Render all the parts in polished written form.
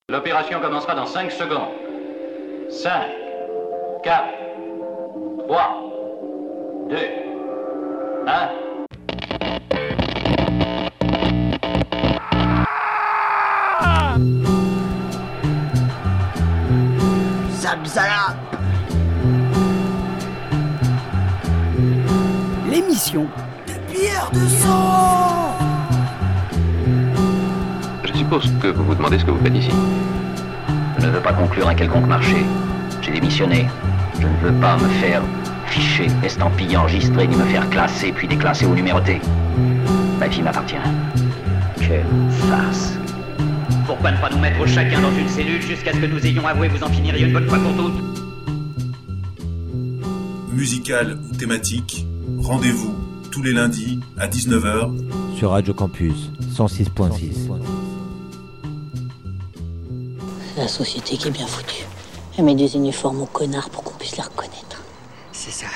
L'opération commencera dans 5 secondes. 5, 4, 3, 2, 1. Zabzala. L'émission de Pierre de Sang. Je suppose que vous vous demandez ce que vous faites ici. Je ne veux pas conclure un quelconque marché. J'ai démissionné. Je ne veux pas me faire ficher, estampiller, enregistrer, ni me faire classer, puis déclasser ou numéroter. Ma vie m'appartient. Quelle farce. Pourquoi ne pas nous mettre chacun dans une cellule jusqu'à ce que nous ayons avoué vous en finiriez une bonne fois pour toutes? Musical ou thématique, rendez-vous tous les lundis à 19h sur Radio Campus 106.6. C'est la société qui est bien foutue. Elle met des uniformes aux connards pour qu'on puisse les reconnaître. C'est ça.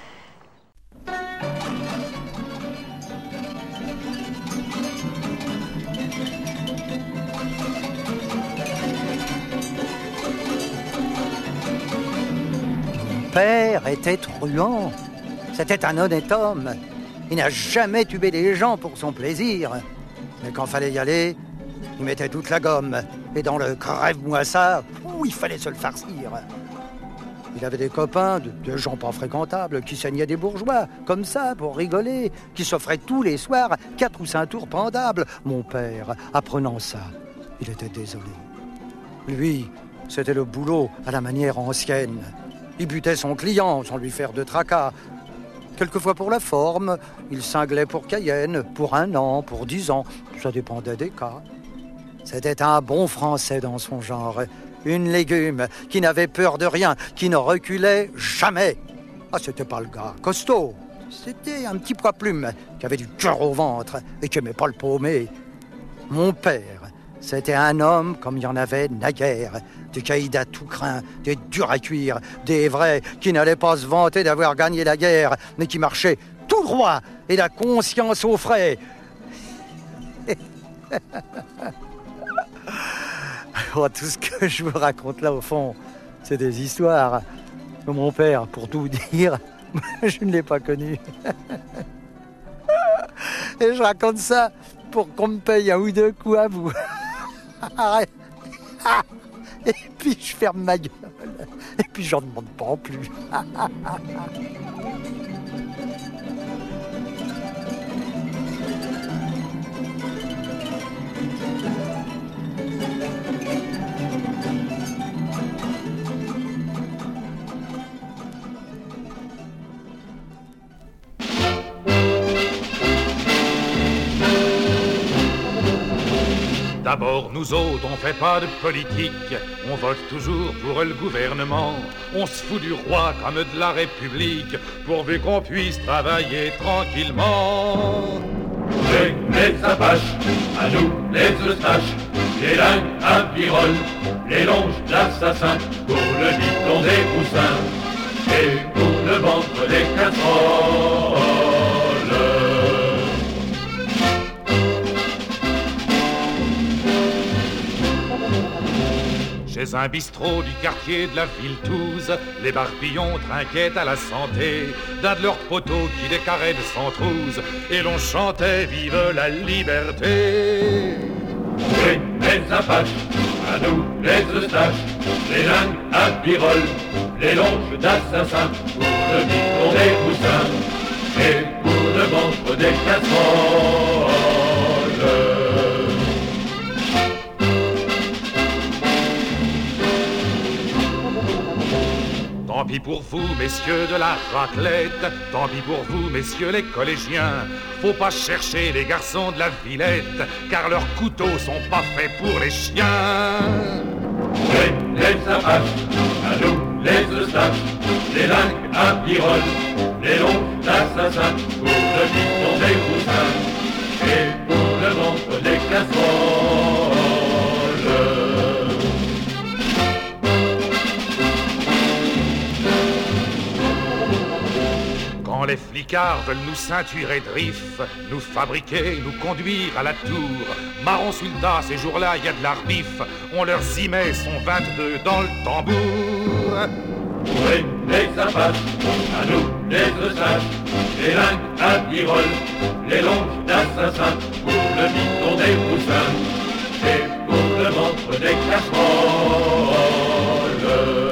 Mon père était truand. C'était un honnête homme. Il n'a jamais tué les gens pour son plaisir. Mais quand fallait y aller, il mettait toute la gomme. Et dans le crève-moi ça, il fallait se le farcir. Il avait des copains, de gens pas fréquentables, qui saignaient des bourgeois, comme ça, pour rigoler, qui s'offraient tous les soirs 4 ou 5 tours pendables. Mon père, apprenant ça, il était désolé. Lui, c'était le boulot à la manière ancienne. Il butait son client sans lui faire de tracas. Quelquefois pour la forme, il cinglait pour Cayenne, pour 1 an, pour 10 ans. Ça dépendait des cas. C'était un bon Français dans son genre. Une légume qui n'avait peur de rien, qui ne reculait jamais. Ah, c'était pas le gars costaud. C'était un petit poids-plume qui avait du cœur au ventre et qui aimait pas le paumé. Mon père, c'était un homme comme il y en avait naguère. Des caïds à tout crin, des durs à cuire, des vrais qui n'allaient pas se vanter d'avoir gagné la guerre, mais qui marchaient tout droit et la conscience au frais. Oh, tout ce que je vous raconte là, au fond, c'est des histoires. Mon père, pour tout vous dire, je ne l'ai pas connu. Et je raconte ça pour qu'on me paye 1 ou 2 coups à vous. Et puis je ferme ma gueule. Et puis j'en demande pas en plus. D'abord, nous autres, on fait pas de politique, on vote toujours pour le gouvernement. On se fout du roi comme de la République, pourvu qu'on puisse travailler tranquillement. Les apaches, à nous les eustaches, les lingues à Pirol, les longes d'assassins, pour le bidon des poussins, et pour le ventre des casseroles. Chez un bistrot du quartier de la ville Touze, les barbillons trinquaient à la santé d'un de leurs poteaux qui décarrait de Centrouze, et l'on chantait vive la liberté. Oui, les apaches, à nous les eustaches, les lingues à Pirol, les longes d'assassins, pour le bidon des poussins, et pour le ventre des casseroles. Tant pis pour vous, messieurs de la raclette, tant pis pour vous, messieurs les collégiens. Faut pas chercher les garçons de la Villette, car leurs couteaux sont pas faits pour les chiens. Les apaches, à nous les eustaches, les lingues à Pirol, les longes d'assassins, pour le bidon des poussins, et pour le ventre des casseroles. Quand les flicards veulent nous ceinturer de riffs, nous fabriquer, nous conduire à la tour. Marron soldat, ces jours-là, y a de l'arbif, on leur y met son 22 dans le tambour. Oui, les Apaches, à nous les Eustaches, les lingues à Birol, les longes d'assassins, pour le bidon des poussins, et pour le ventre des casseroles.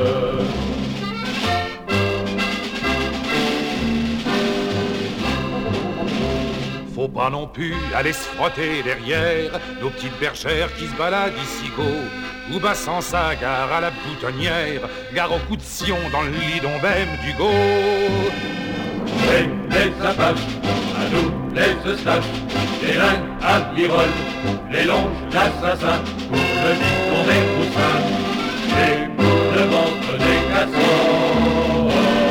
Faut pas non plus aller se frotter derrière nos petites bergères qui se baladent ici-go. Ou bas sans sa gare à la boutonnière, gare au coup de sillon dans le lidon même du go. Et les Apaches, à nous les Eustaches, les lingues à Birol, les longes d'assassins, pour le bidon des poussins, et pour le ventre des casseroles.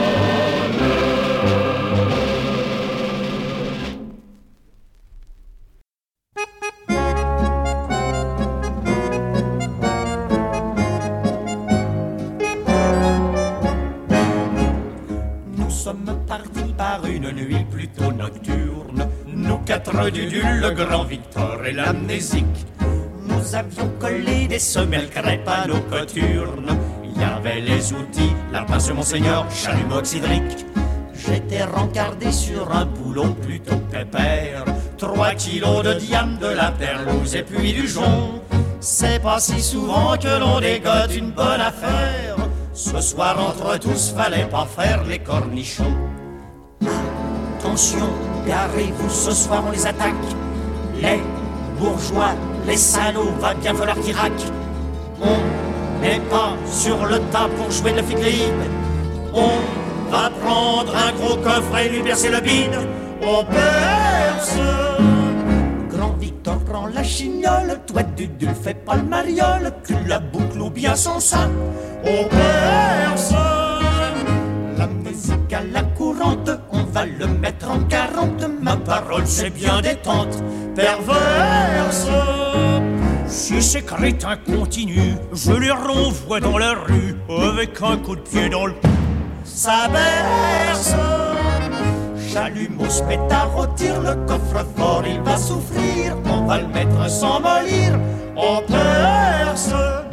Par une nuit plutôt nocturne, nous quatre dudules, le grand Victor et l'amnésique. Nous avions collé des semelles crêpes à nos coturnes. Il y avait les outils, la pince Monseigneur, chalumeau oxydrique. J'étais rencardé sur un boulon plutôt pépère. 3 kilos de diam, de la perlouse et puis du jonc. C'est pas si souvent que l'on dégote une bonne affaire. Ce soir entre tous, fallait pas faire les cornichons. Attention, garez-vous, ce soir on les attaque. Les bourgeois, les salauds, va bien falloir qu'ils raquent. On n'est pas sur le tas pour jouer de la ficléide. On va prendre un gros coffre et lui percer le bide. On perce. Grand Victor prend la chignole, toi Dudule fais pas le mariole, tu la boucles ou bien sans ça. On perce. L'amnésique à la courante, on va le mettre en 40. Ma parole c'est bien détente, perverse. Si ces crétins continuent, je les renvoie dans la rue avec un coup de pied dans le cul. Ça berce. Chalumeau se met à rôtir, le coffre-fort il va souffrir. On va le mettre sans mollir, on perce.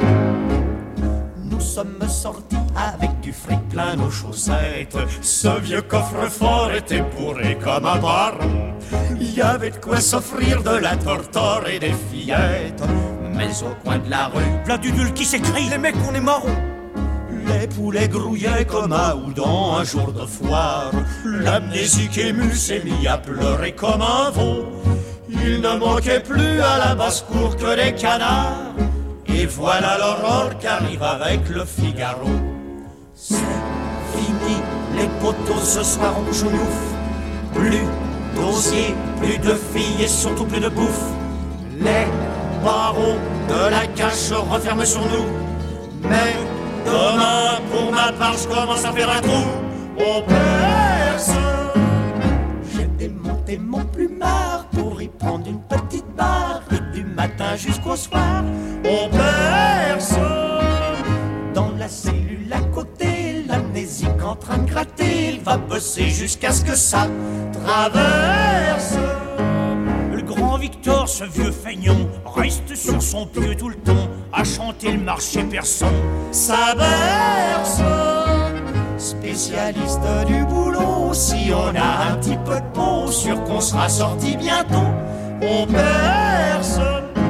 Nous sommes sortis avec du fric plein nos chaussettes. Ce vieux coffre-fort était bourré comme un baron. Il y avait de quoi s'offrir de la tortore et des fillettes. Mais au coin de la rue, v'là Dudule qui s'écrie, les mecs on est marrons. Les poulets grouillaient comme un houdon un jour de foire. L'amnésique ému s'est mis à pleurer comme un veau. Il ne manquait plus à la basse-cour que des canards. Et voilà l'aurore qu'arrive avec le Figaro. C'est fini, les poteaux ce soir on bouge au youf. Plus d'osier, plus de filles et surtout plus de bouffe. Les barreaux de la cage referment sur nous. Mais demain, pour ma part, je commence à faire un trou. On perce. J'ai démonté mon plumard pour y prendre une petite barre. Et du matin jusqu'au soir, on perce. Dans la cellule à côté, l'amnésique en train de gratter. Il va bosser jusqu'à ce que ça traverse. Le grand Victor, ce vieux feignant, reste sur son pied tout le temps à chanter le marché persan. Ça berce. Spécialiste du boulot, si on a un petit peu de peau, sûr qu'on sera sorti bientôt. On perce.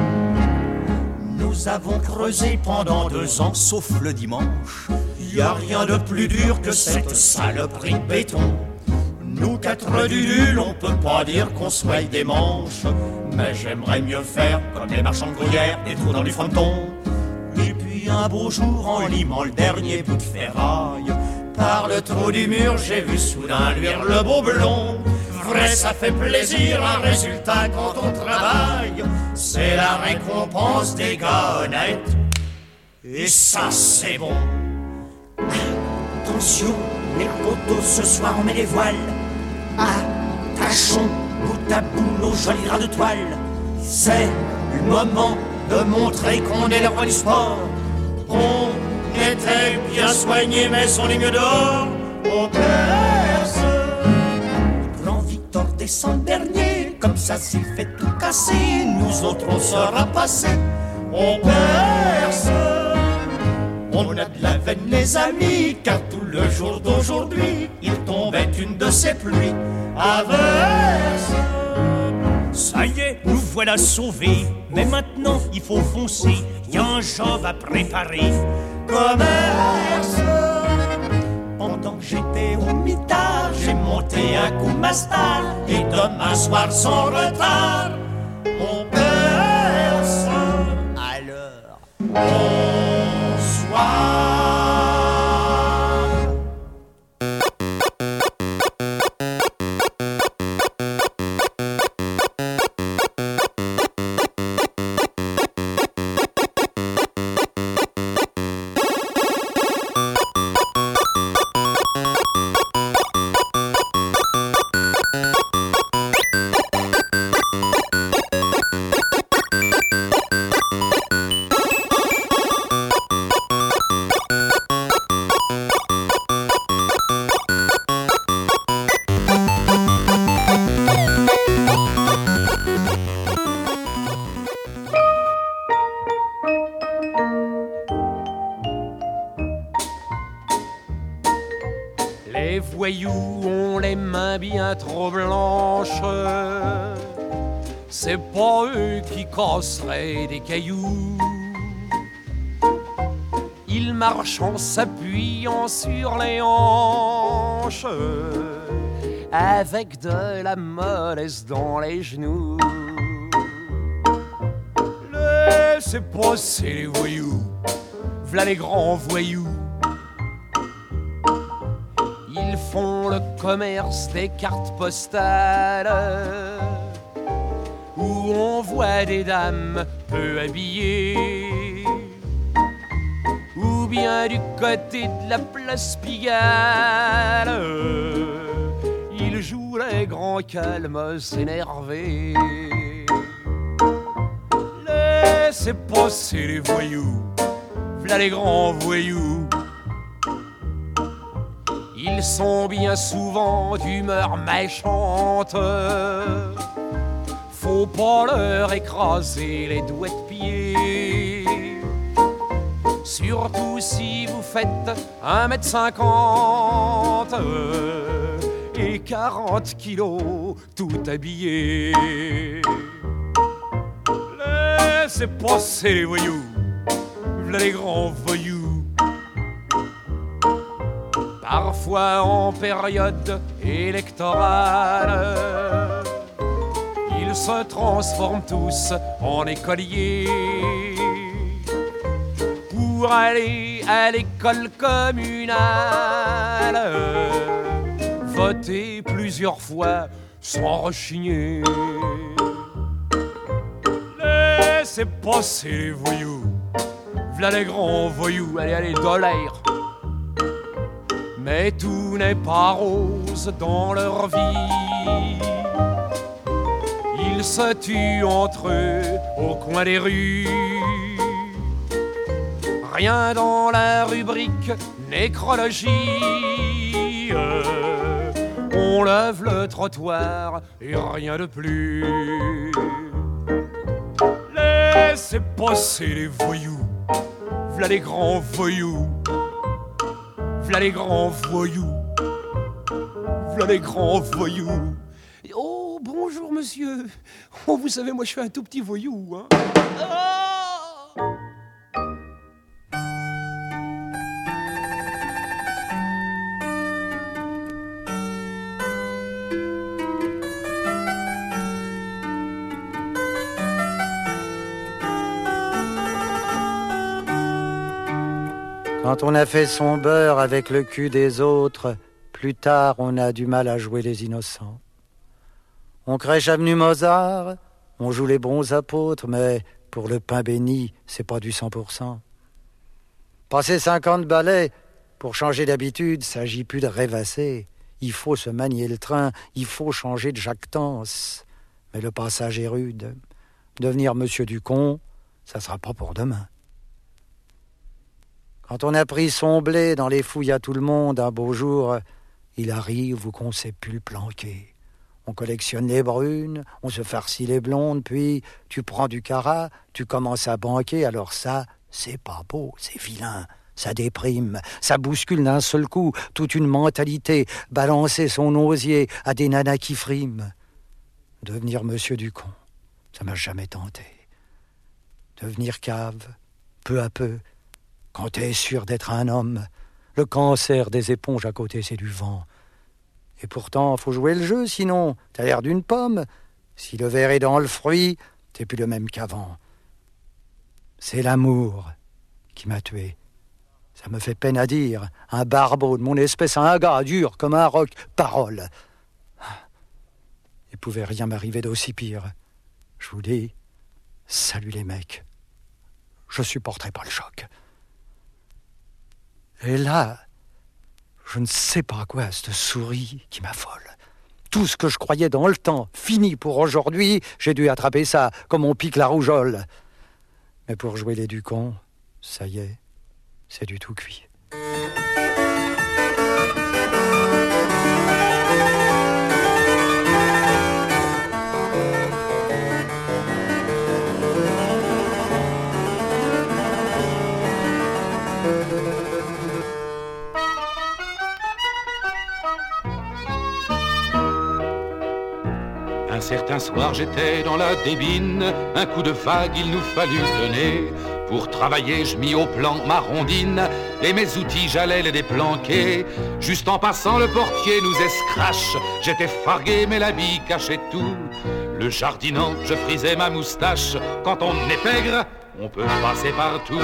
Nous avons creusé pendant 2 ans, sauf le dimanche. Y a rien de plus dur que cette saloperie de béton. Nous 4 dudules, on peut pas dire qu'on soit des manches. Mais j'aimerais mieux faire comme les marchands de gruyère, des trous dans du fronton. Et puis un beau jour, en limant le dernier bout de ferraille, par le trou du mur, j'ai vu soudain luire le beau blond. Vrai, ça fait plaisir, un résultat quand on travaille. C'est la récompense des gars honnêtes. Et ça, c'est bon. Attention, les poteaux, ce soir on met les voiles. Attachons bout à bout nos jolis draps de toile. C'est le moment de montrer qu'on est le roi du sport. On était bien soignés, mais on est mieux dehors. On perce. descendre dernier. Comme ça, s'il fait tout casser, nous autres on sera passés. On perce, on a de la veine les amis, car tout le jour d'aujourd'hui, il tombait une de ces pluies averses. Ça y est, nous voilà sauvés, mais maintenant il faut foncer, y a un job à préparer. Commerce. Pendant que j'étais au mitard, j'ai monté un coup ma star, et demain soir sans retard, on perce. Alors, bonsoir. Les voyous ont les mains bien trop blanches. C'est pas eux qui casseraient des cailloux. Ils marchent en s'appuyant sur les hanches, avec de la mollesse dans les genoux. Laissez passer les voyous, v'là les grands voyous. Ils font le commerce des cartes postales, où on voit des dames peu habillées, ou bien du côté de la place Pigalle, ils jouent les grands calmes énervés. Laissez passer les voyous, v'là les grands voyous. Ils sont bien souvent d'humeur méchante, faut pas leur écraser les doigts de pied. Surtout si vous faites 1m50 et 40 kilos tout habillé. Laissez passer les voyous, v'là les grands voyous. Parfois en période électorale, ils se transforment tous en écoliers pour aller à l'école communale, voter plusieurs fois sans rechigner. Laissez passer les voyous, v'là les grands voyous, allez, allez, dans l'air. Mais tout n'est pas rose dans leur vie. Ils se tuent entre eux au coin des rues. Rien dans la rubrique nécrologie. On lève le trottoir et rien de plus. Laissez passer les voyous, v'là les grands voyous. V'là les grands voyous, v'là les grands voyous. Oh, bonjour monsieur. Oh, vous savez, moi je suis un tout petit voyou, hein. Oh. Quand on a fait son beurre avec le cul des autres, plus tard on a du mal à jouer les innocents. On crèche avenue Mozart, on joue les bons apôtres, mais pour le pain béni, c'est pas du 100%. Passer 50 balais, pour changer d'habitude, s'agit plus de rêvasser. Il faut se manier le train, il faut changer de jactance. Mais le passage est rude. Devenir monsieur Ducon, ça sera pas pour demain. Quand on a pris son blé dans les fouilles à tout le monde, un beau jour, il arrive où qu'on sait plus le planquer. On collectionne les brunes, on se farcit les blondes, puis tu prends du carat, tu commences à banquer, alors ça, c'est pas beau, c'est vilain. Ça déprime, ça bouscule d'un seul coup toute une mentalité, balancer son osier à des nanas qui friment. Devenir monsieur du con, ça m'a jamais tenté. Devenir cave, peu à peu, quand t'es sûr d'être un homme. Le cancer des éponges à côté, c'est du vent. Et pourtant, faut jouer le jeu, sinon t'as l'air d'une pomme. Si le verre est dans le fruit, t'es plus le même qu'avant. C'est l'amour qui m'a tué. Ça me fait peine à dire, un barbeau de mon espèce, un gars dur comme un roc, parole. Il pouvait rien m'arriver d'aussi pire. Je vous dis, salut les mecs, je supporterai pas le choc. Et là, je ne sais pas quoi, cette souris qui m'affole. Tout ce que je croyais dans le temps, fini pour aujourd'hui, j'ai dû attraper ça, comme on pique la rougeole. Mais pour jouer les ducons, ça y est, c'est du tout cuit. Un certain soir j'étais dans la débine, un coup de vague il nous fallut donner. Pour travailler je mis au plan ma rondine, et mes outils j'allais les déplanquer. Juste en passant le portier nous escrache, j'étais fargué mais l'habit cachait tout. Le jardinant je frisais ma moustache, quand on est pègre on peut passer partout.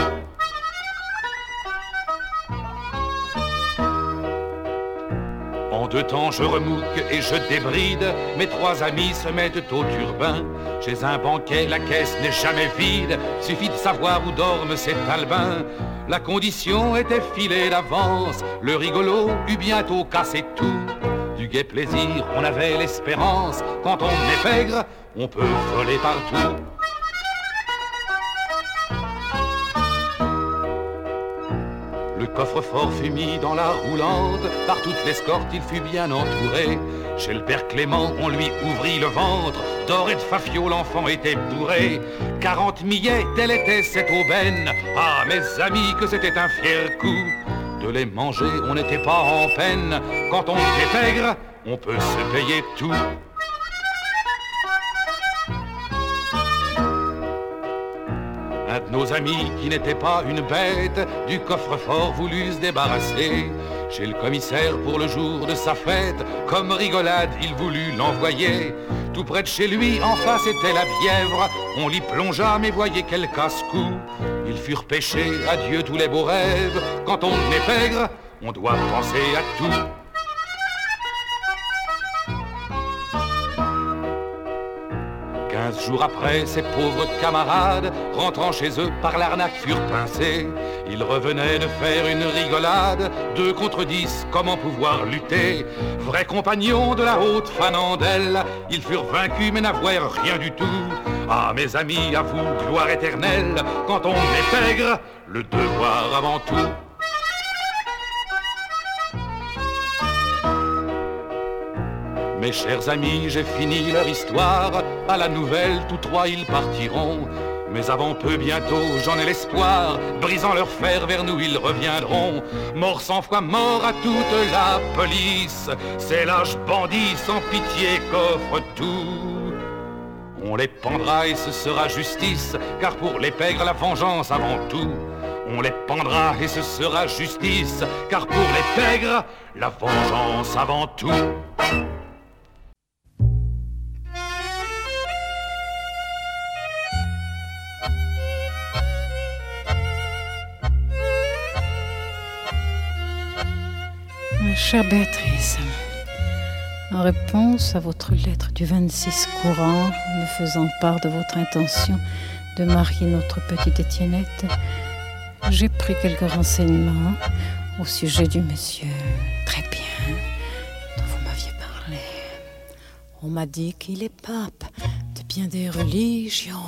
En deux temps je remouque et je débride, mes trois amis se mettent au turbin. Chez un banquet la caisse n'est jamais vide, suffit de savoir où dorment ces talbins. La condition était filée d'avance, le rigolo eut bientôt cassé tout. Du gai plaisir on avait l'espérance, quand on est pègre on peut voler partout. Le coffre-fort fut mis dans la roulante, par toute l'escorte il fut bien entouré. Chez le père Clément on lui ouvrit le ventre, d'or et de fafio l'enfant était bourré. 40 millets, telle était cette aubaine, ah mes amis que c'était un fier coup. De les manger on n'était pas en peine, quand on est pègre on peut se payer tout. Un de nos amis qui n'était pas une bête, du coffre-fort voulut se débarrasser. Chez le commissaire pour le jour de sa fête, comme rigolade il voulut l'envoyer. Tout près de chez lui, en face était la Bièvre, on l'y plongea mais voyez quel casse-cou. Ils furent pêchés, adieu tous les beaux rêves, quand on est pègre, on doit penser à tout. Jours après, ces pauvres camarades, rentrant chez eux par l'arnaque, furent pincés. Ils revenaient de faire une rigolade, 2 contre 10, comment pouvoir lutter? Vrais compagnons de la haute fanandelle, ils furent vaincus mais n'avouèrent rien du tout. Ah mes amis, à vous, gloire éternelle, quand on est pègre, le devoir avant tout. Mes chers amis, j'ai fini leur histoire, à la nouvelle, tous trois ils partiront. Mais avant peu, bientôt, j'en ai l'espoir, brisant leur fer, vers nous ils reviendront. Mort 100 fois mort à toute la police, ces lâches bandits sans pitié qu'offrent tout. On les pendra et ce sera justice, car pour les pègres la vengeance avant tout. On les pendra et ce sera justice, car pour les pègres la vengeance avant tout. Chère Béatrice, en réponse à votre lettre du 26 courant, me faisant part de votre intention de marier notre petite Étiennette, j'ai pris quelques renseignements au sujet du monsieur très bien dont vous m'aviez parlé. On m'a dit qu'il est pape de bien des religions,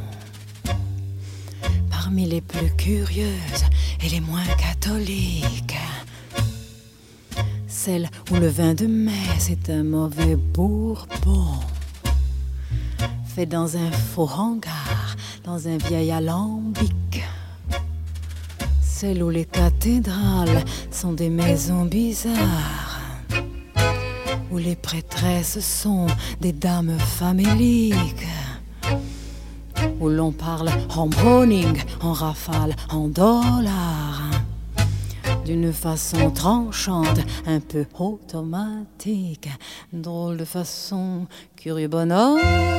parmi les plus curieuses et les moins catholiques. celle où le vin de mai, c'est un mauvais bourbon. Fait dans un faux hangar, dans un vieil alambic. Celle où les cathédrales sont des maisons bizarres. Où les prêtresses sont des dames faméliques. Où l'on parle en browning, en rafale, en dollars. D'une façon tranchante, un peu automatique. Drôle de façon, curieux bonhomme.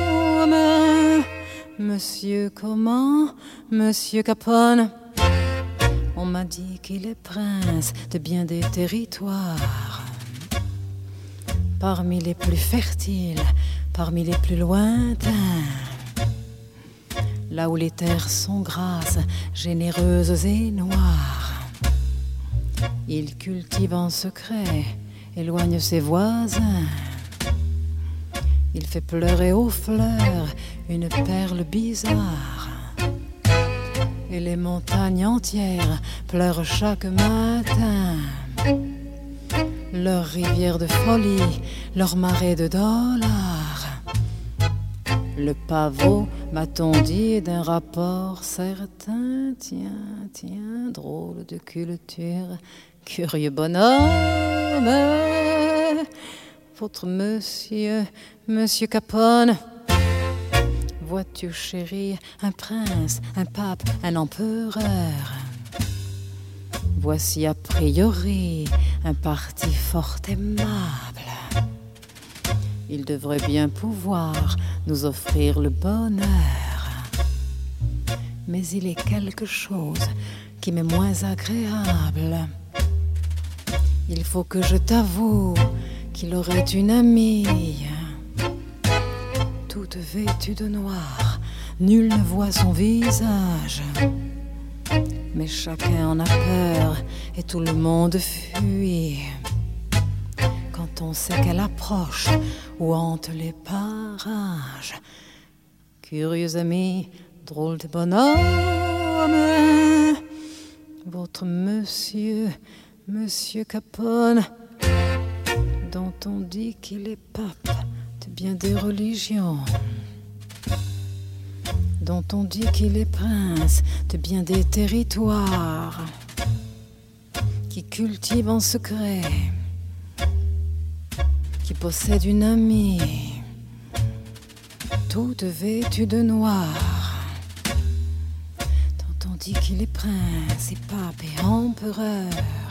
Monsieur comment? Monsieur Capone. On m'a dit qu'il est prince de bien des territoires. Parmi les plus fertiles, parmi les plus lointains. Là où les terres sont grasses, généreuses et noires. Il cultive en secret, éloigne ses voisins. Il fait pleurer aux fleurs une perle bizarre. Et les montagnes entières pleurent chaque matin. Leur rivière de folie, leur marée de dollars. Le pavot, m'a-t-on dit, d'un rapport certain. Tiens, tiens, drôle de culture, curieux bonhomme. Votre monsieur Capone. Vois-tu, chérie, un prince, un pape, un empereur. Voici a priori un parti fort aimable. Il devrait bien pouvoir nous offrir le bonheur. Mais il est quelque chose qui m'est moins agréable. Il faut que je t'avoue qu'il aurait une amie. Toute vêtue de noir, nul ne voit son visage. Mais chacun en a peur et tout le monde fuit. Quand on sait qu'elle approche ou hante les parages. Curieux ami, drôle de bonhomme. Votre monsieur Capone, dont on dit qu'il est pape de bien des religions. Dont on dit qu'il est prince de bien des territoires. Qui cultive en secret. Qui possède une amie, toute vêtue de noir. Dont on dit qu'il est prince et pape et empereur.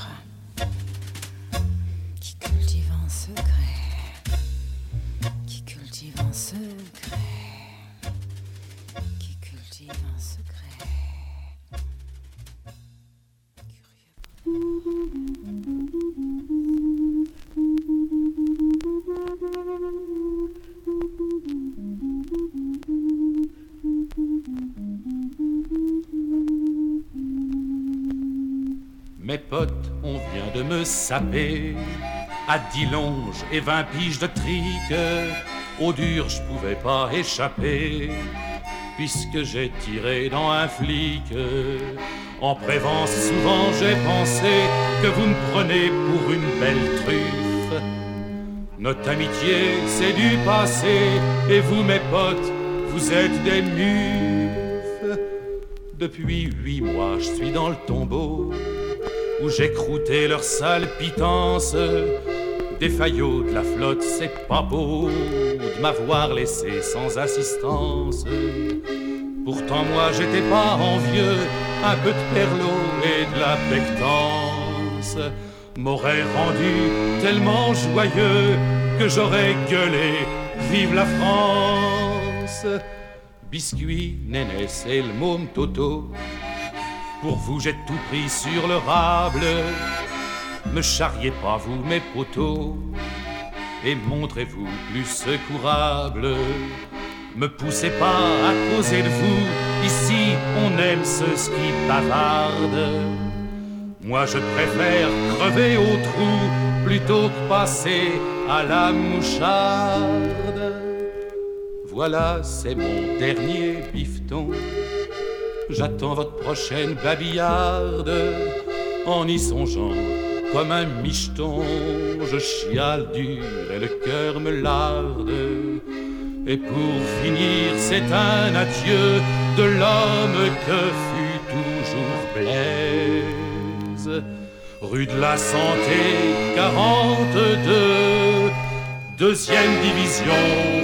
Qui cultive en secret. Qui cultive en secret. Qui cultive en secret. Mes potes, on vient de me saper à 10 longes et 20 piges de trique. Au dur, je pouvais pas échapper puisque j'ai tiré dans un flic. En prévence, souvent j'ai pensé que vous me prenez pour une belle truffe. Notre amitié, c'est du passé et vous, mes potes, vous êtes des mufs. Depuis 8 mois, je suis dans le tombeau où j'ai croûté leur sale pitance. Des faillots de la flotte, c'est pas beau de m'avoir laissé sans assistance. Pourtant moi j'étais pas envieux, un peu de perlot et de la pectance m'aurait rendu tellement joyeux que j'aurais gueulé « Vive la France !» Biscuit, Nénès et le môme Toto, pour vous j'ai tout pris sur le rable. Me charriez pas vous mes poteaux et montrez-vous plus secourable. Me poussez pas à causer de vous, ici on aime ceux qui bavardent. Moi je préfère crever au trou plutôt que passer à la moucharde. Voilà, c'est mon dernier bifton. J'attends votre prochaine babillarde en y songeant Comme un micheton, je chiale dur et le cœur me larde. Et pour finir, c'est un adieu de l'homme que fut toujours Blaise. Rue de la Santé, 42, deuxième division,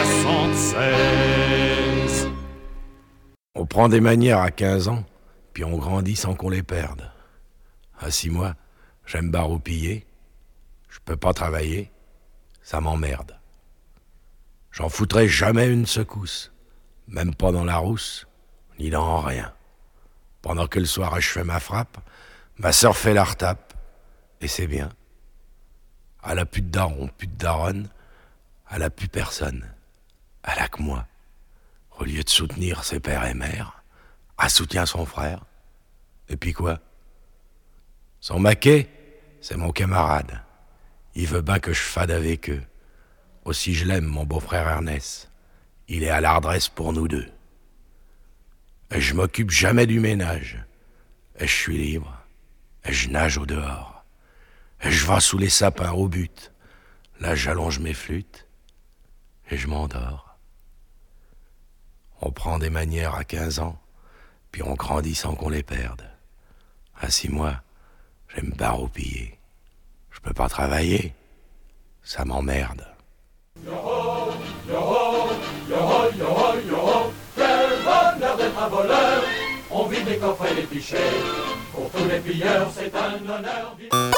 76. On prend des manières à 15 ans, puis on grandit sans qu'on les perde. À 6 mois, j'aime baroupiller, je peux pas travailler, ça m'emmerde. J'en foutrai jamais une secousse, même pas dans la rousse, ni dans rien. Pendant que le soir je fais ma frappe, ma sœur fait la retape, et c'est bien. Elle a plus de daron, plus de daronne, elle a plus personne, elle a que moi. Au lieu de soutenir ses pères et mères, elle soutient son frère. Et puis quoi? Son maquet, c'est mon camarade. Il veut bien que je fade avec eux. Aussi je l'aime, mon beau-frère Ernest. Il est à l'adresse pour nous deux. Et je m'occupe jamais du ménage. Et je suis libre. Et je nage au dehors. Et je vais sous les sapins au but. Là, j'allonge mes flûtes. Et je m'endors. On prend des manières à 15 ans, puis on grandit sans qu'on les perde. À 6 mois, j'aime baroupiller. Je peux pas travailler. Ça m'emmerde. Yo-ho, yo-ho, yo-ho, yo-ho, yo-ho, quel bonheur d'être un voleur. On vide les coffres et les pichets. Pour tous les pilleurs, c'est un honneur.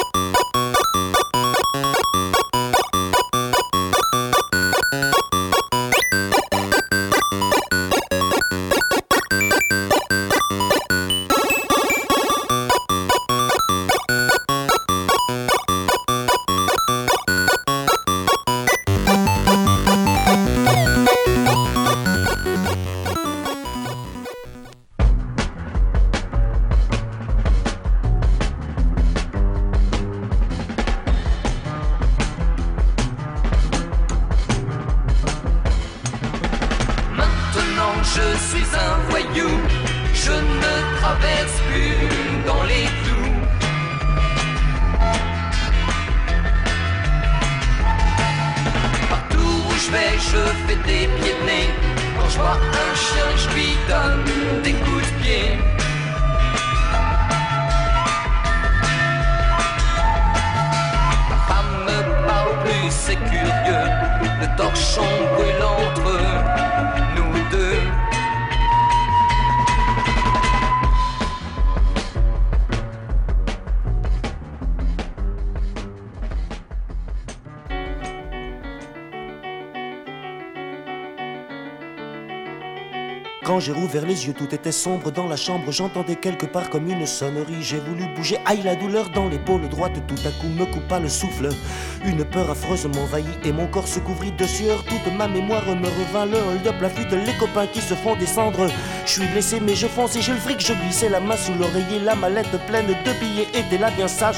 Quand j'ai rouvert les yeux, tout était sombre dans la chambre. J'entendais quelque part comme une sonnerie. J'ai voulu bouger, aïe la douleur dans l'épaule droite. Tout à coup me coupa le souffle. Une peur affreuse m'envahit et mon corps se couvrit de sueur. Toute ma mémoire me revint, le hold-up, la fuite, les copains qui se font descendre. Je suis blessé mais je fonce et j'ai le fric. Je glissais la main sous l'oreiller, la mallette pleine de billets était là bien sage.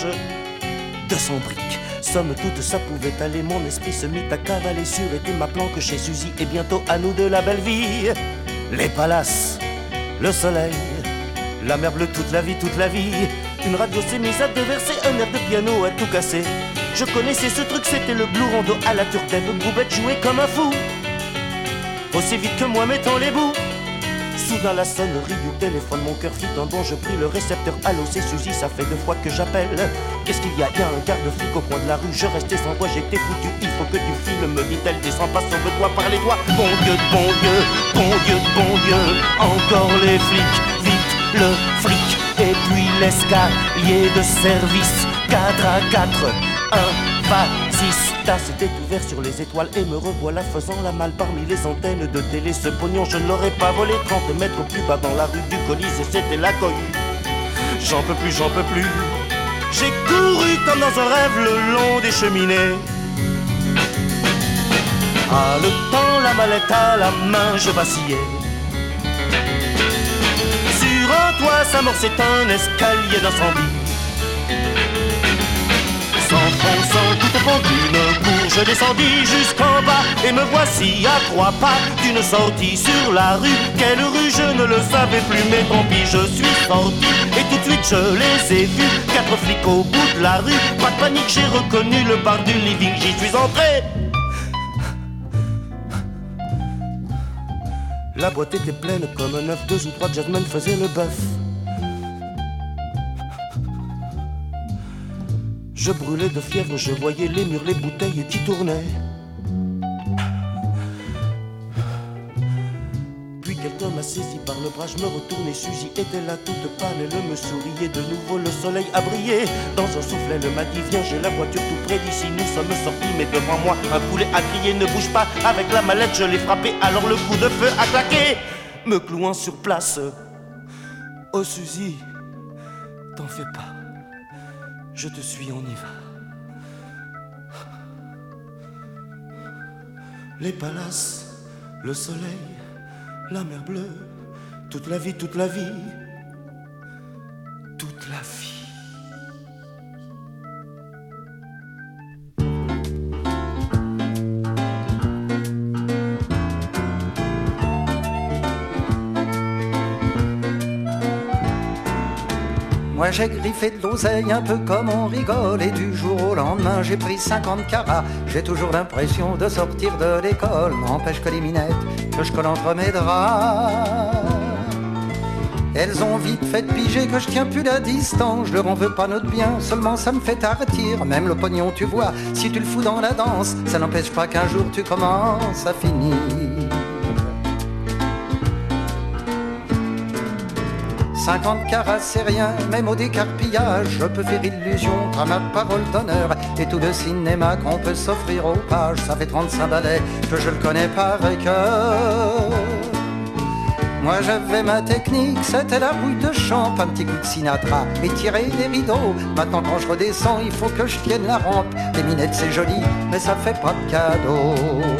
200 briques. Somme toute, ça pouvait aller, mon esprit se mit à cavaler sur et ma planque chez Suzy. Et bientôt à nous de la belle vie. Les palaces, le soleil, la mer bleue toute la vie, toute la vie. Une radio s'est mise à déverser un air de piano à tout casser. Je connaissais ce truc, c'était le Blue Rondo à la Turtaine. Boubette jouait comme un fou, aussi vite que moi mettant les bouts. Soudain la sonnerie du téléphone, mon cœur fit un bond, je pris le récepteur. Allô, c'est Suzy, ça fait 2 fois que j'appelle. Qu'est-ce qu'il y a? Y a un garde-flic au coin de la rue, je restais sans voix, j'étais foutu. Il faut que tu filmes, me dit-elle, descends pas, sauve-toi par les doigts. Bon Dieu, bon Dieu, bon Dieu, bon Dieu, encore les flics, vite le fric. Et puis l'escalier de service, 4 à 4, 1, va, 6. C'était ouvert sur les étoiles et me revoilà faisant la malle parmi les antennes de télé. Ce pognon je ne l'aurais pas volé 30 mètres plus bas dans la rue du Colisée, c'était la cohue. J'en peux plus, j'en peux plus. J'ai couru comme dans un rêve le long des cheminées. Haletant, la mallette à la main, je vacillais. Sur un toit s'amorçait un escalier d'incendie. S'enfonçant tout au fond d'une cour, je descendis jusqu'en bas et me voici à 3 pas d'une sortie sur la rue. Quelle rue, je ne le savais plus, mais tant pis, je suis sorti et tout de suite je les ai vus. 4 flics au bout de la rue, pas de panique, j'ai reconnu le bar du living, j'y suis entré. La boîte était pleine comme un œuf, 2 ou 3 jazzmen faisaient le bœuf. Je brûlais de fièvre, je voyais les murs, les bouteilles qui tournaient. Puis quelqu'un m'a saisi par le bras, je me retourne et Suzy était là toute pâle. Elle me souriait de nouveau, le soleil a brillé. Dans un souffle, elle m'a dit viens, j'ai la voiture tout près d'ici. Nous sommes sortis, mais devant moi, un poulet a crié ne bouge pas. Avec la mallette, je l'ai frappé, alors le coup de feu a claqué, me clouant sur place. Oh Suzy, t'en fais pas. Je te suis, on y va. Les palaces, le soleil, la mer bleue, toute la vie, toute la vie, toute la vie. Moi j'ai griffé de l'oseille un peu comme on rigole. Et du jour au lendemain j'ai pris 50 carats. J'ai toujours l'impression de sortir de l'école. N'empêche que les minettes que je colle entre mes draps, elles ont vite fait de piger que je tiens plus la distance. Je leur en veux pas notre bien, seulement ça me fait tartir. Même le pognon tu vois, si tu le fous dans la danse, ça n'empêche pas qu'un jour tu commences à finir. 50 carats c'est rien, même au décarpillage je peux faire illusion à ma parole d'honneur. Et tout le cinéma qu'on peut s'offrir aux pages, ça fait 35 ballets que je le connais par cœur. Moi j'avais ma technique, c'était la rouille de champ, un petit coup de Sinatra et tirer les rideaux. Maintenant quand je redescends, il faut que je tienne la rampe. Les minettes c'est joli, mais ça fait pas de cadeau.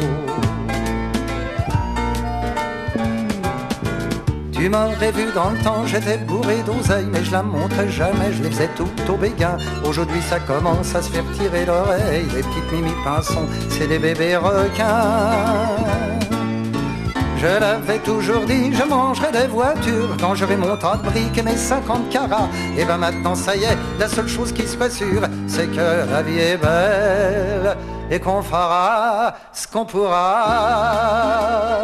Tu m'aurais vu dans le temps, j'étais bourré d'oseille, mais je la montrais jamais, je les faisais tout au béguin. Aujourd'hui ça commence à se faire tirer l'oreille, les petites mimi pinsons, c'est des bébés requins. Je l'avais toujours dit, je mangerai des voitures quand j'aurai mon tas de briques et mes 50 carats. Et ben maintenant ça y est, la seule chose qui soit sûre, c'est que la vie est belle et qu'on fera ce qu'on pourra.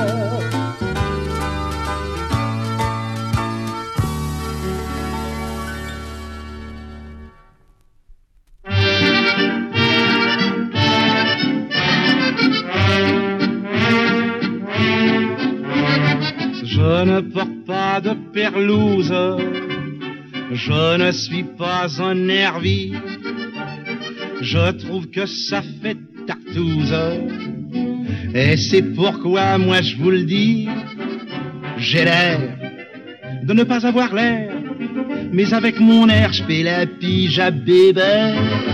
Je ne porte pas de perlouse, je ne suis pas un nervi, je trouve que ça fait tartouze, et c'est pourquoi moi je vous le dis, j'ai l'air de ne pas avoir l'air, mais avec mon air je fais la pige à bébé.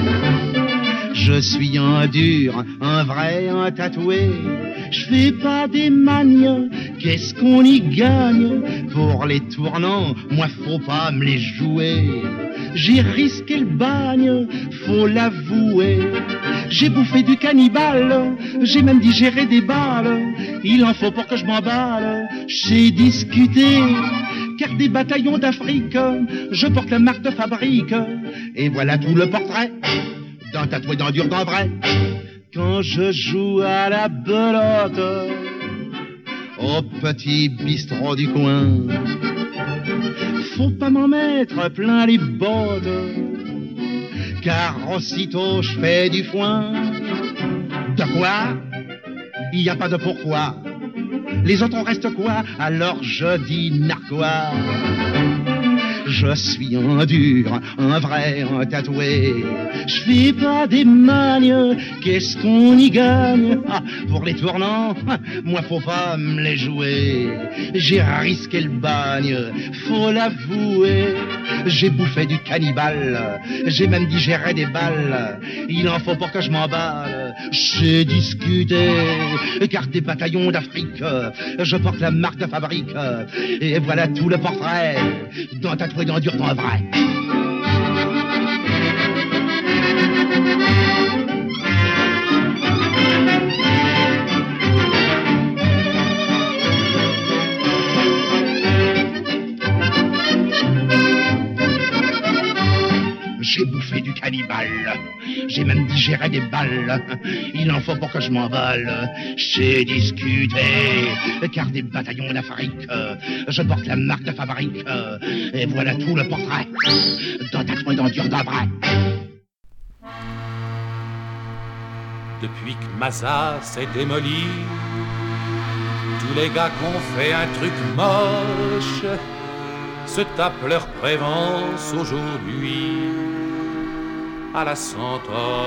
Je suis un dur, un vrai, un tatoué. Je fais pas des magnes, qu'est-ce qu'on y gagne? Pour les tournants, moi faut pas me les jouer. J'ai risqué le bagne, faut l'avouer. J'ai bouffé du cannibale, j'ai même digéré des balles. Il en faut pour que je m'emballe. J'ai discuté, car des bataillons d'Afrique, je porte la marque de fabrique. Et voilà tout le portrait d'un tatoué, d'un dur, d'un vrai. Quand je joue à la belote au petit bistrot du coin, faut pas m'en mettre plein les bottes, car aussitôt je fais du foin. De quoi? Il n'y a pas de pourquoi. Les autres on reste quoi? Alors je dis narquois. Je suis un dur, un vrai, un tatoué. Je fais pas des magnes, qu'est-ce qu'on y gagne? Ah, pour les tournants, moi faut pas me les jouer. J'ai risqué le bagne, faut l'avouer. J'ai bouffé du cannibale, j'ai même digéré des balles. Il en faut pour que je m'emballe. J'ai discuté, car des bataillons d'Afrique, je porte la marque de fabrique. Et voilà tout le portrait d'un tatoué, d'un dur, d'un vrai. J'ai bouffé du cannibale, j'ai même digéré des balles. Il en faut pour que je m'emballe. J'ai discuté, car des bataillons d'Afrique, je porte la marque de fabrique. Et voilà tout le portrait d'un tatoué dans dur d'un vrai. Depuis que Mazas s'est démoli, tous les gars qui ont fait un truc moche se tapent leur prévence aujourd'hui à la Santoche.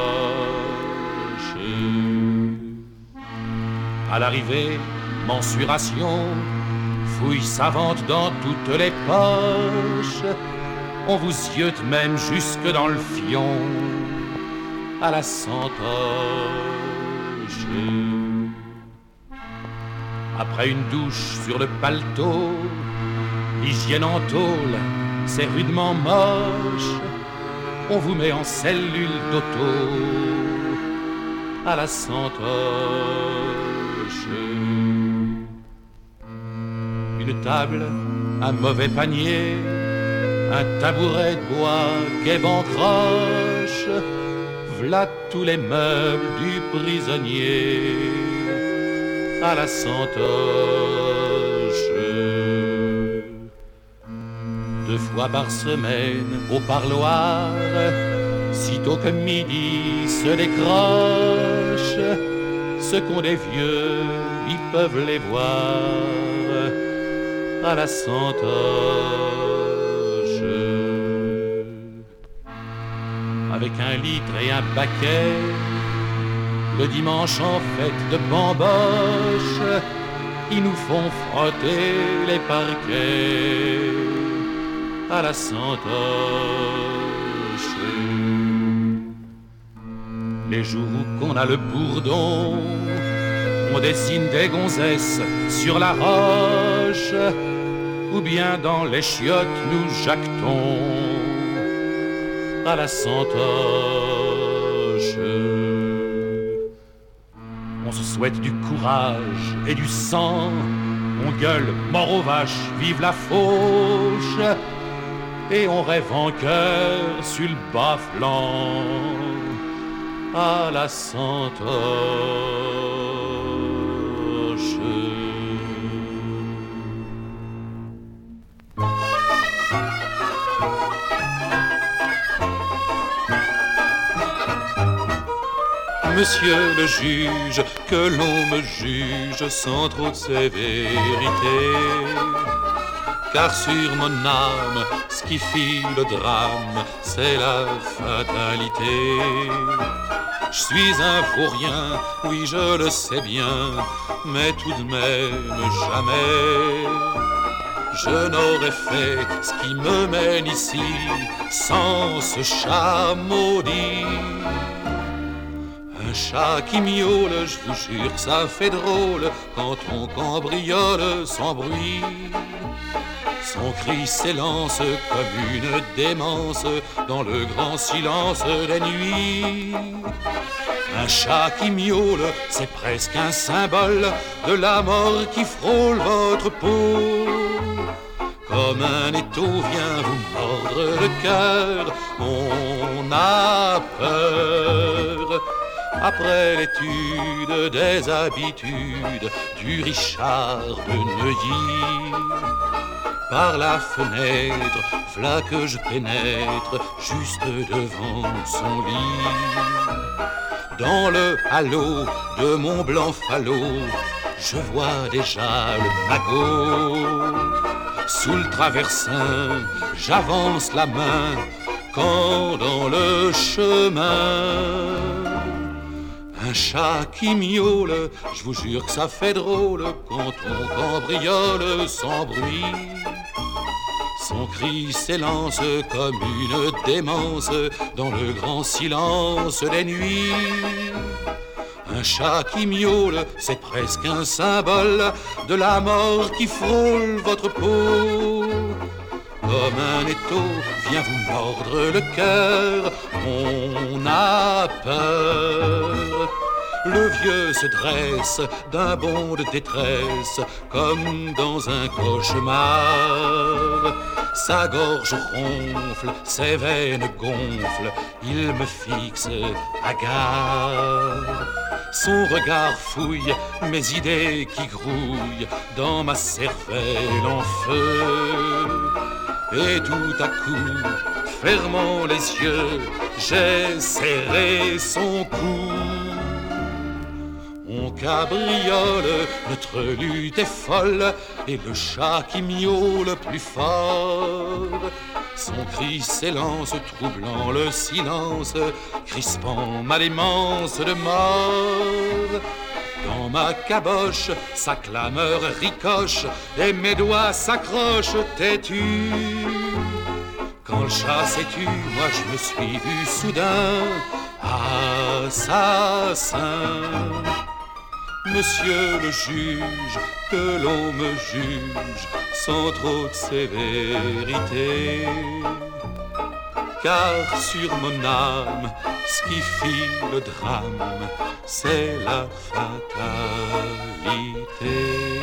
À l'arrivée, mensuration, fouille savante dans toutes les poches. On vous ziote même jusque dans le fion à la Santoche. Après une douche sur le paletot, l'hygiène en tôle, c'est rudement moche. On vous met en cellule d'auto à la Santoche. Une table, un mauvais panier, un tabouret de bois qu'est bancroche. V'là tous les meubles du prisonnier à la Santoche. 2 fois par semaine au parloir, sitôt que midi se décroche. Ceux qu'ont des vieux, ils peuvent les voir à la Santoche. Avec un litre et un baquet, le dimanche en fête de bamboche, ils nous font frotter les parquets à la Santoche. Les jours qu'on a le bourdon, on dessine des gonzesses sur la roche, ou bien dans les chiottes nous jactons à la Santoche. On se souhaite du courage et du sang, on gueule mort aux vaches, vive la fauche, et on rêve en cœur sur le bas-flanc à la Santoche. Monsieur le juge, que l'on me juge sans trop de sévérité, car sur mon âme, ce qui fit le drame, c'est la fatalité. Je suis un vaurien, oui je le sais bien, mais tout de même jamais je n'aurais fait ce qui me mène ici sans ce chat maudit. Un chat qui miaule, je vous jure que ça fait drôle quand on cambriole sans bruit. Son cri s'élance comme une démence dans le grand silence des nuits. Un chat qui miaule, c'est presque un symbole de la mort qui frôle votre peau. Comme un étau vient vous mordre le cœur, on a peur. Après l'étude des habitudes du Richard de Neuilly, par la fenêtre, v'là que je pénètre juste devant son lit. Dans le halo de mon blanc falot, je vois déjà le magot. Sous le traversin, j'avance la main, quand dans le chemin, un chat qui miaule, je vous jure que ça fait drôle quand on cambriole sans bruit. Son cri s'élance comme une démence dans le grand silence des nuits. Un chat qui miaule, c'est presque un symbole de la mort qui frôle votre peau. Comme un étau vient vous mordre le cœur, on a peur. Le vieux se dresse d'un bond de détresse comme dans un cauchemar. sa gorge ronfle, ses veines gonflent, il me fixe, hagard. Son regard fouille mes idées qui grouillent dans ma cervelle en feu. Et tout à coup, fermant les yeux, j'ai serré son cou. On cabriole, notre lutte est folle, et le chat qui miaule plus fort. Son cri s'élance, troublant le silence, crispant ma démence de mort. Dans ma caboche, sa clameur ricoche, et mes doigts s'accrochent têtus. Quand le chat s'est tu, moi je me suis vu soudain assassin. Monsieur le juge, que l'on me juge sans trop de sévérité, car sur mon âme, ce qui fit le drame, c'est la fatalité.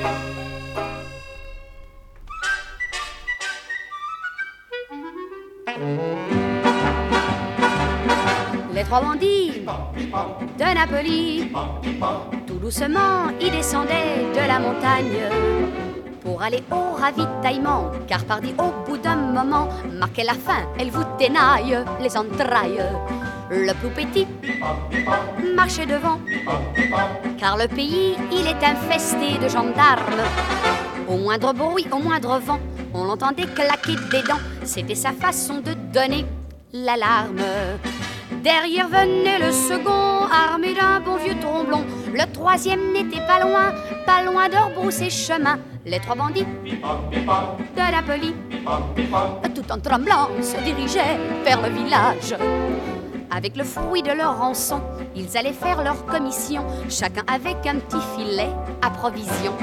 Les trois bandits de Napoli, tout doucement, ils descendaient de la montagne pour aller au ravitaillement, car pardi au bout d'un moment, marquait la faim, elle vous ténaille les entrailles. Le plus petit marchait devant, car le pays, il est infesté de gendarmes. Au moindre bruit, au moindre vent, on l'entendait claquer des dents, c'était sa façon de donner l'alarme. Derrière venait le second, armé d'un bon vieux tromblon. Le troisième n'était pas loin de rebrousser chemin. Les trois bandits de Napoli, tout en tremblant, se dirigeaient vers le village. Avec le fruit de leur rançon, ils allaient faire leur commission, chacun avec un petit filet à provision.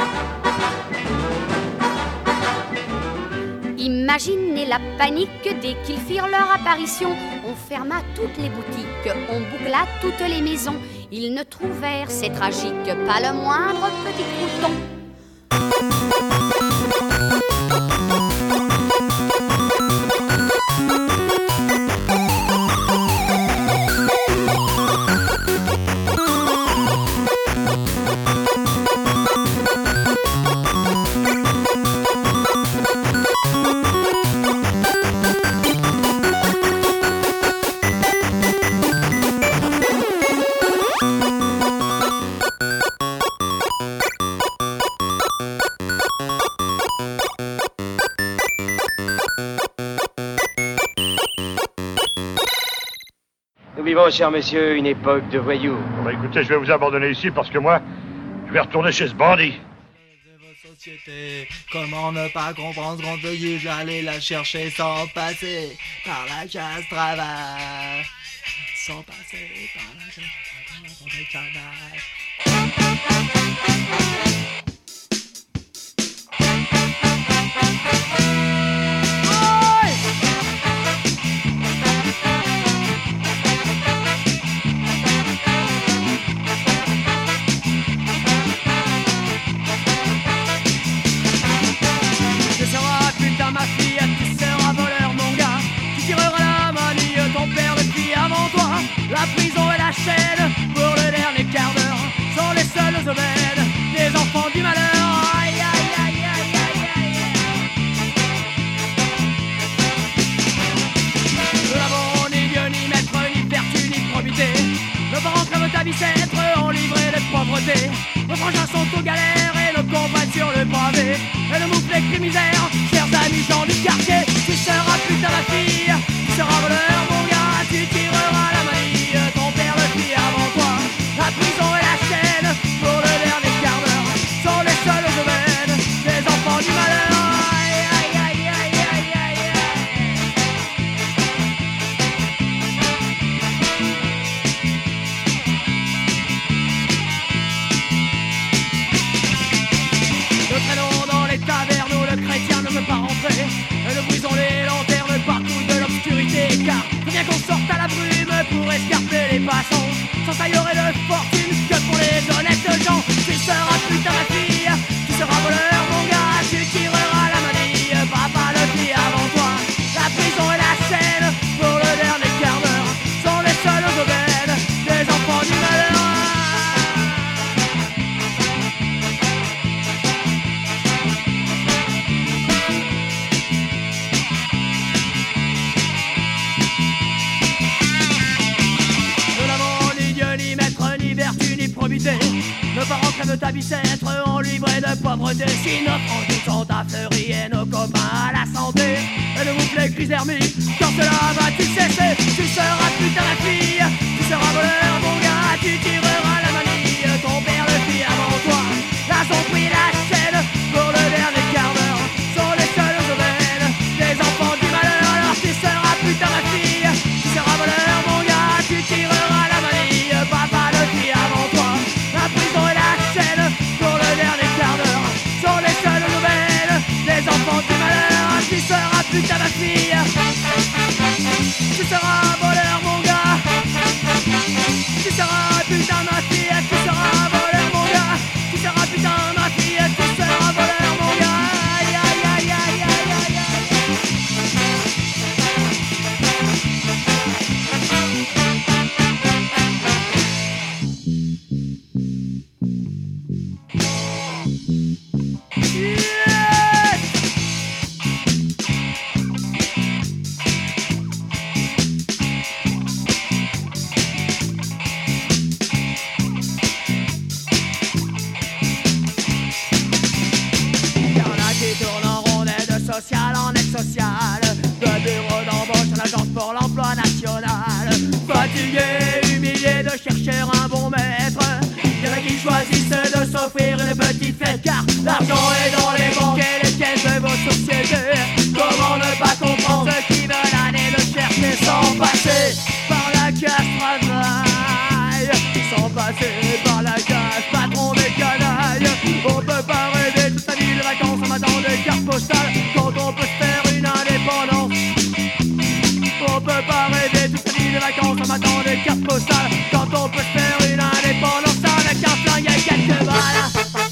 Imaginez la panique dès qu'ils firent leur apparition. On ferma toutes les boutiques, on boucla toutes les maisons. Ils ne trouvèrent, c'est tragique, pas le moindre petit crouton. Nous vivons, chers messieurs, une époque de voyous. Bon, bah, écoutez, je vais vous abandonner ici parce que moi, je vais retourner chez ce bandit. Comment ne pas comprendre qu'on veuille aller la chercher sans passer par la case travail. Sans passer par la case travail. La prison et la chaîne pour le dernier quart d'heure sont les seuls domaines des enfants du malheur. Aïe, aïe, aïe, aïe, aïe, aïe. Nous n'avons ni Dieu, ni maître, ni vertu, ni probité. Nos parents crèvent à bicêtre, ont livré de pauvreté. Nos frangins sont aux galères et nos compagnes sur le pavé. Et le moufle écrit misère, chers amis gens du quartier. Tu seras putain ma fille, tu seras voleur mon gars, tu tireras la manille. Ton père le fit avant toi. La prison et la chaîne pour le dernier quart d'heure sont les seuls domaines des enfants du malheur. Aïe, aïe, aïe, aïe, aïe, aïe, Nous traînons dans les tavernes où le chrétien ne veut pas rentrer. Et nous brisons les lanternes partout de probité. Nos parents crèvent à Bicêtre, on livrait de pauvreté. Si nos franges sont affleuries et nos copains à la santé, et le mouflet gris hermie, quand cela va-t-il cesser? Tu seras putain la fille, tu seras voleur mon gars, tu tireras la manille, ton père le fit avant toi. Là ont pris la chaîne pour le dernier quart d'heure, sont les seuls rebelles, les enfants du malheur. Alors tu seras putain la fille, tu seras voleur mon gars, tu tireras la manille, papa le fit avant toi. La prison et la chaîne pour le dernier quart d'heure, sont les seules nouvelles, les enfants du malheur. Tu seras putain ma fille, tu seras voleur mon gars, tu seras putain ma fille, tu seras voleur mon gars, tu seras putain ma fille, tu seras voleur mon gars. Aïe aïe aïe aïe aïe aïe aïe. Social en aide sociale, de bureau d'embauche en agence pour l'emploi national. Fatigué, humilié de chercher un bon maître, y'en a qui choisissent de s'offrir une petite fête, car l'argent est dans les banques et les caisses de vos sociétés. Comment ne pas comprendre ceux qui veulent aller le chercher sans passer par la case travail, sans passer par la case patron des canailles. On peut pas rêver toute sa vie de vacances en attendant des cartes postales quand on peut se faire une indépendance. On peut pas rêver toute sa vie de vacances en attendant des cartes postales quand on peut se faire une indépendance avec un flingue et quelques balles.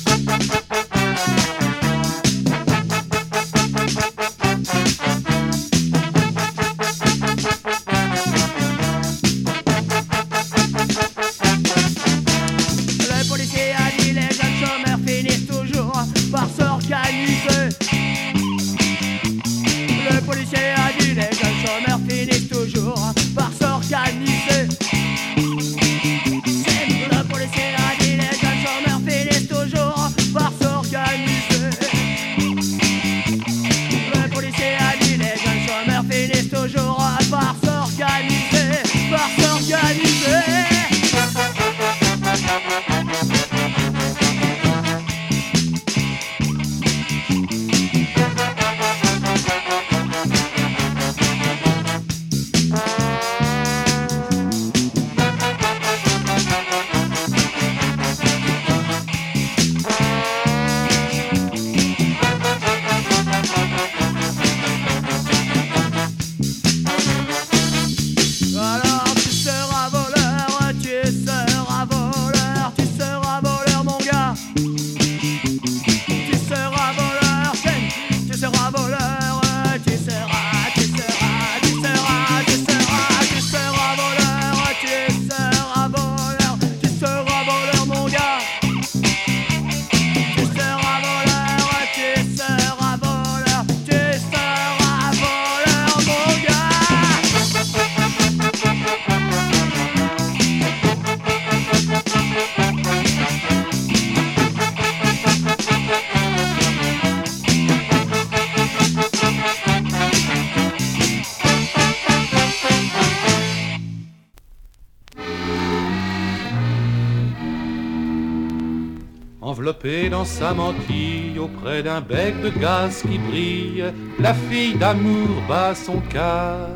Enveloppée dans sa mantille auprès d'un bec de gaz qui brille, la fille d'amour bat son quart.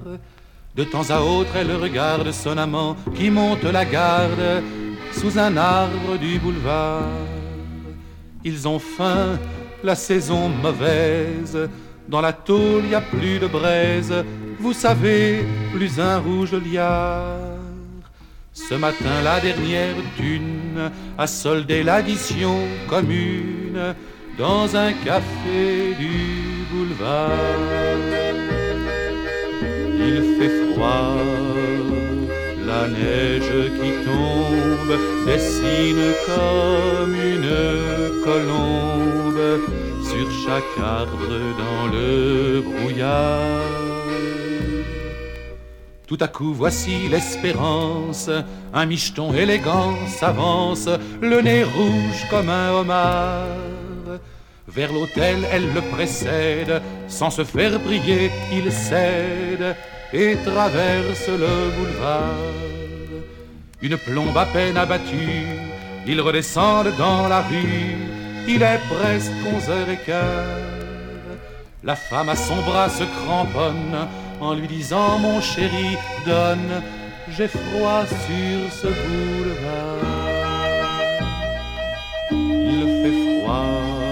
De temps à autre, elle regarde son amant qui monte la garde sous un arbre du boulevard. Ils ont faim, la saison mauvaise, dans la tôle y a plus de braise, vous savez, plus un rouge liard. Ce matin, la dernière thune a soldé l'addition commune dans un café du boulevard. Il fait froid, la neige qui tombe dessine comme une colombe sur chaque arbre dans le brouillard. Tout à coup voici l'espérance, un micheton élégant s'avance, le nez rouge comme un homard. Vers l'hôtel elle le précède, sans se faire briller il cède et traverse le boulevard. Une plombe à peine abattue, ils redescendent dans la rue, il est presque 11h15. La femme à son bras se cramponne en lui disant mon chéri donne, j'ai froid sur ce boulevard. Il fait froid,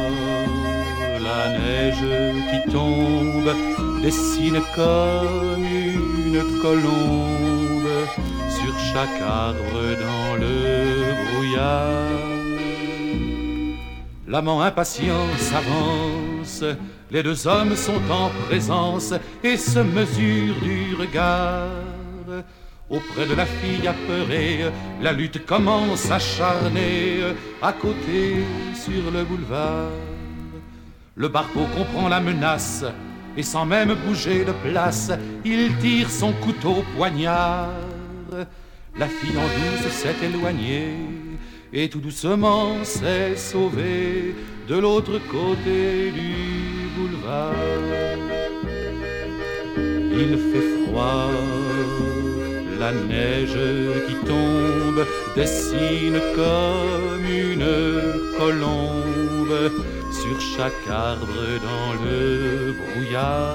la neige qui tombe dessine comme une colombe sur chaque arbre dans le brouillard. L'amant impatient s'avance, les deux hommes sont en présence et se mesurent du regard. Auprès de la fille apeurée, la lutte commence acharnée, à côté sur le boulevard. Le barbeau comprend la menace et sans même bouger de place, il tire son couteau poignard. La fille en douce s'est éloignée et tout doucement s'est sauvée de l'autre côté du boulevard. Il fait froid, la neige qui tombe dessine comme une colombe sur chaque arbre dans le brouillard.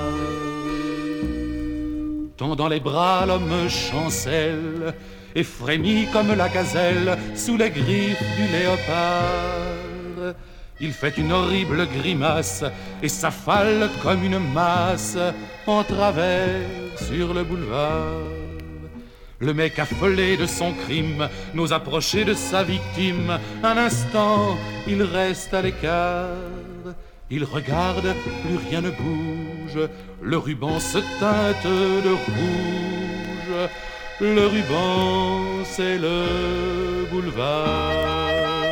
Tendant les bras, l'homme chancelle et frémit comme la gazelle sous les griffes du léopard. Il fait une horrible grimace et s'affale comme une masse en travers sur le boulevard. Le mec affolé de son crime n'ose approcher de sa victime. Un instant, il reste à l'écart. Il regarde, plus rien ne bouge. Le ruban se teinte de rouge. Le ruban, c'est le boulevard.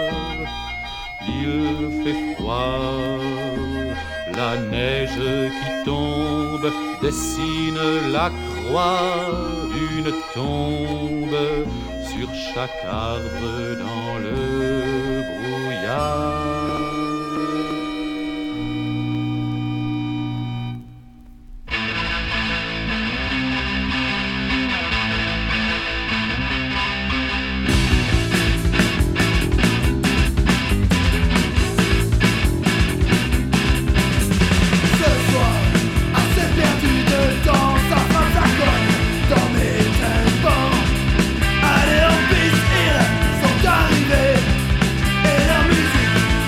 Il fait froid, la neige qui tombe dessine la croix d'une tombe sur chaque arbre dans le brouillard. Allez en piste, ils sont arrivés et leur musique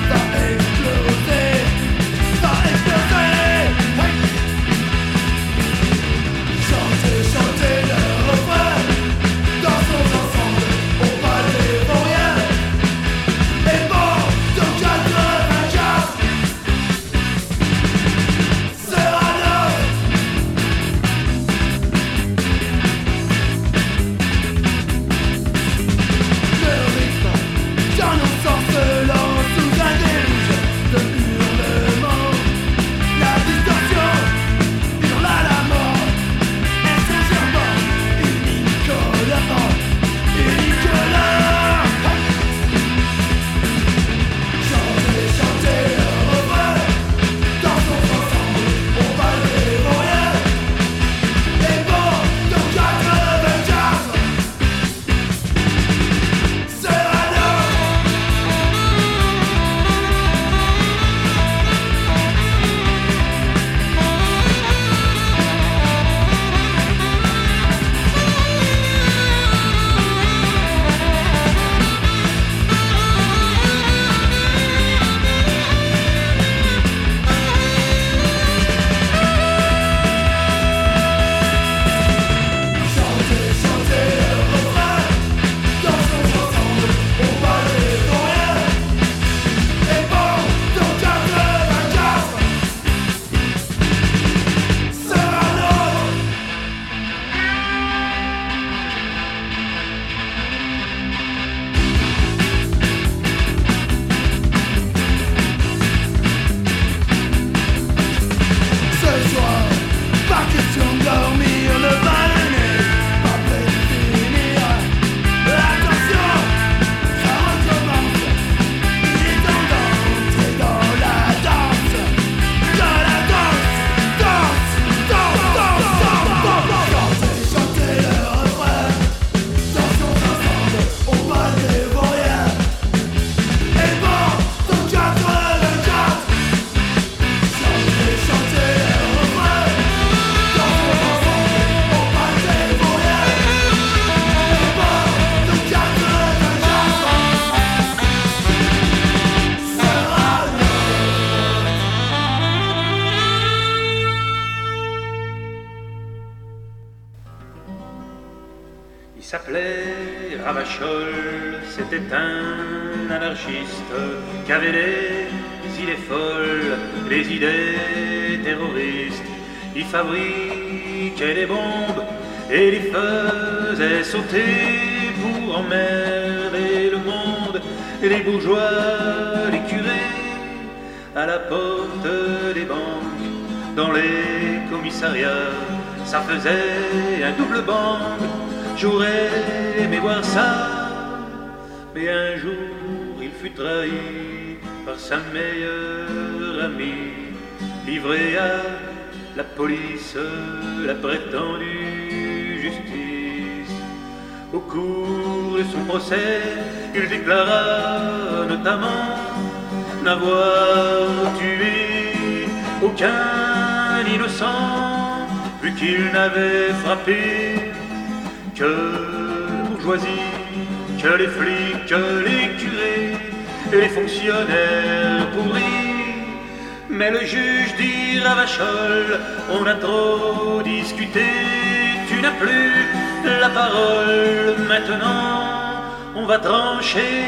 Il s'appelait Ravachol, c'était un anarchiste qui avait les idées folles, les idées terroristes. Il fabriquait des bombes et les faisait sauter pour emmerder le monde. Les bourgeois, les curés, à la porte des banques, dans les commissariats, ça faisait un double bang. J'aurais aimé voir ça, mais un jour il fut trahi par sa meilleure amie, livré à la police, la prétendue justice. Au cours de son procès, il déclara notamment n'avoir tué aucun innocent, vu qu'il n'avait frappé que la bourgeoisie, que les flics, que les curés et les fonctionnaires pourris. Mais le juge dit Ravachol, on a trop discuté, tu n'as plus la parole, maintenant on va trancher.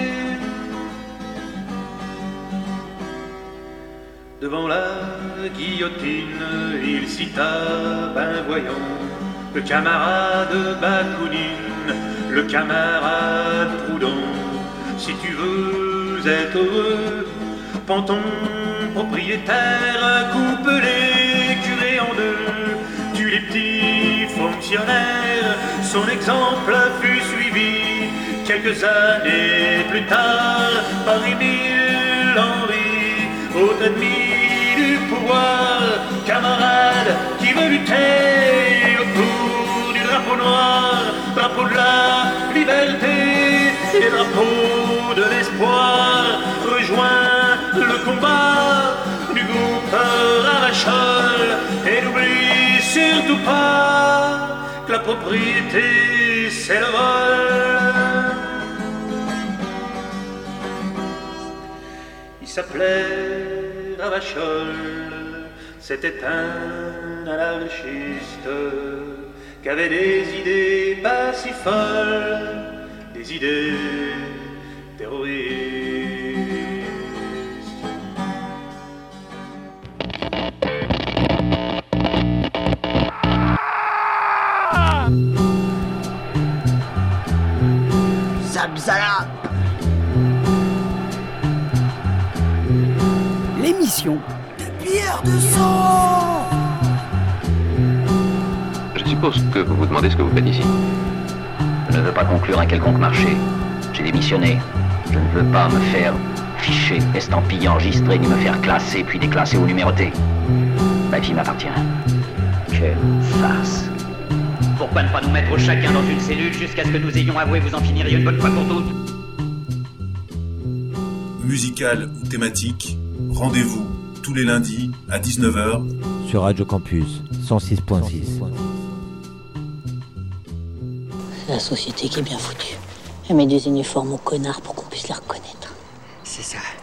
Devant la guillotine, il cita, ben voyons, le camarade Bakounine, le camarade Proudhon. Si tu veux être heureux, prends ton propriétaire, coupe les curés en deux, tue les petits fonctionnaires. Son exemple fut suivi quelques années plus tard par Émile Henry, autre ennemi du pouvoir, camarade qui veut lutter autour du drapeau noir, drapeau de la liberté et drapeau de l'espoir. Rejoins le combat du groupe Ravachol et n'oublie surtout pas que la propriété c'est le vol. Il s'appelait Ravachol, c'était un anarchiste qui avait des idées pas si folles, des idées terroristes. Zamzala. L'émission de Pierre de Sang. Je suppose que vous vous demandez ce que vous faites ici. Je ne veux pas conclure un quelconque marché. J'ai démissionné. Je ne veux pas me faire ficher, estampiller, enregistrer, ni me faire classer, puis déclasser ou numéroter. Ma vie m'appartient. Quelle farce. Pourquoi ne pas nous mettre chacun dans une cellule jusqu'à ce que nous ayons avoué vous en finiriez une bonne fois pour toutes? Musical ou thématique, rendez-vous tous les lundis à 19h sur Radio Campus 106.6. C'est la société qui est bien foutue. Elle met des uniformes aux connards pour qu'on puisse les reconnaître. C'est ça.